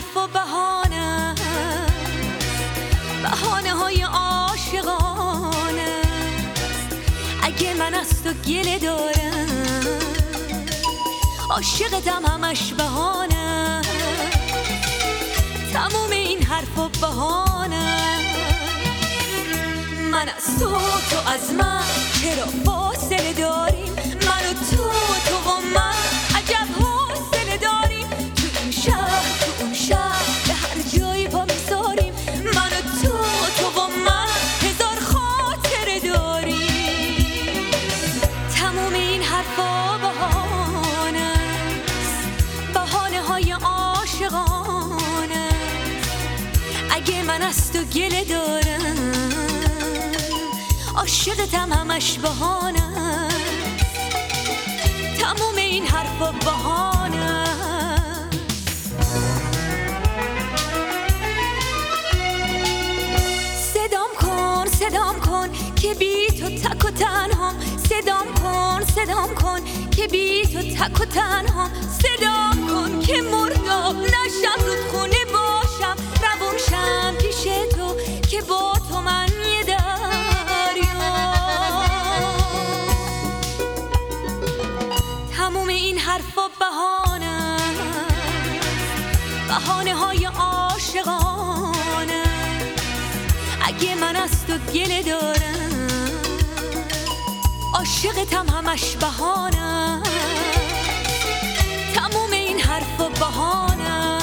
حرف و بهانه، بهانه های عاشقانه. اگه من از تو گله دارم، عاشقتم همش بهانه. تموم این حرف و بهانه. من از تو از من چرا فاصله داریم؟ من و تو و من عجب حوصله داریم. تو این شهر به هر جایی پا میذاریم. من و تو و من هزار خاطره داریم. تموم این حرفا بهانه است، بهانه های عاشقانه. اگه من از تو گله دارم، عاشقتم همش بهانه. تموم این حرفا بهانه. صدام کن که بی تو تک و تنهام. صدام کن که بی تو تک و تنهام. صدام کن که مرداب نشم، رودخونه باشم، روون شم پیش تو که با تو من یه دریا. تموم این حرفا بهانه، بهانه های عاشقانه. اگه من از تو گله دارم، عاشقتم همش بهانه. تموم این حرفا بهانه.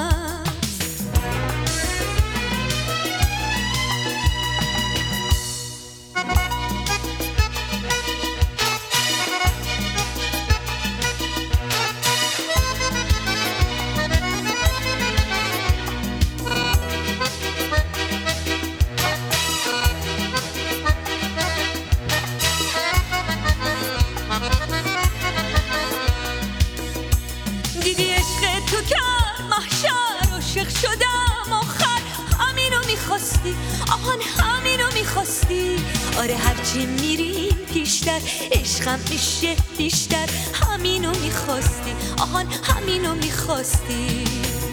تو کرد محشر، عاشق شدم آخر. همینو میخواستی، آهان همینو میخواستی. آره هرچی میریم پیشتر، عشقم میشه بیشتر. همینو میخواستی، آهان همینو میخواستی.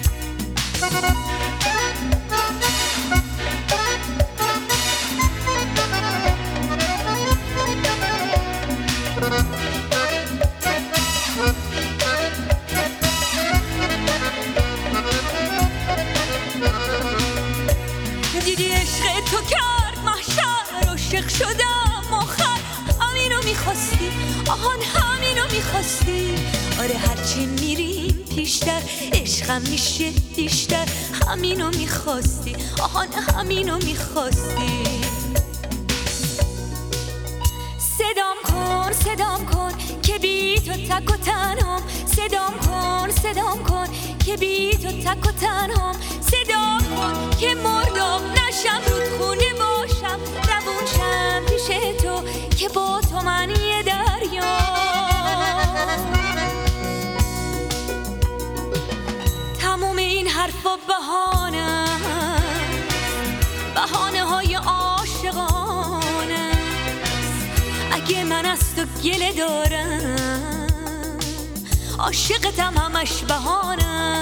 دیدی عشق تو کرد محشر، عاشق شدم آخر. همینو میخواستی، آهان همینو میخواستی. آره هرچی میریم پیشتر، عشقم میشه بیشتر. همینو میخواستی، آهان همینو میخواستی. صدام کن که بی تو تک و تنهام. صدام کن که بی تو تک و تنهام. صدام کن که مرداب نشم، رودخونه باشم، روون شم پیش تو که با تو من یه دریا. تموم این حرفا بهانه، بهانه های عاشقانه. اگه من از تو گله دارم، عاشقتم همش بهانه.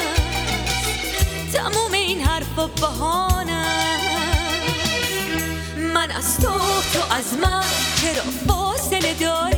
تموم این حرفا بهانه. من از تو از من چرا فاصله داری؟